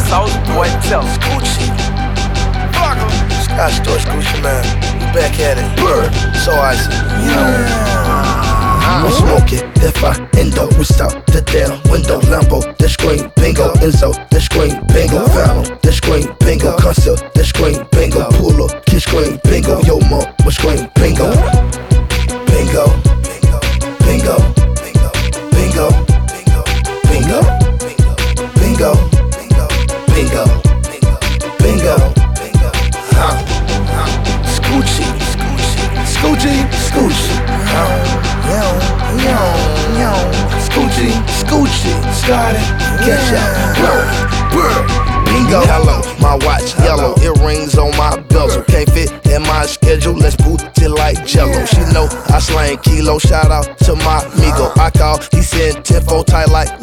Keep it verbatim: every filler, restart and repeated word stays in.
Soulja Boy, tell him. Scoochie. Scott Storch, Scoochie, man. We back at it. Bird. So icy. Yeah. I'm smoking, if I endo, we stop the damn window. Lambo, the screen, bingo, Enzo, the screen, bingo, Phantom, the screen, bingo, Conceal, the screen, bingo, pull up, kiss screen, bingo, yo mo, my screen, bingo, bingo, bingo, bingo, bingo, bingo, bingo, bingo, bingo, bingo, bingo, huh? Scoochie, Scoochie, Scoochie, Scoochie, huh? Yo, yo, yo, Scoochie, Scoochie, started, catch ya, bird, bird, bingo. Hello, my watch yellow, it rings on my bezel. Can't fit in my schedule, let's boot it like jello. She know I slang kilo, shout out to my amigo. I call, he send ten four tight like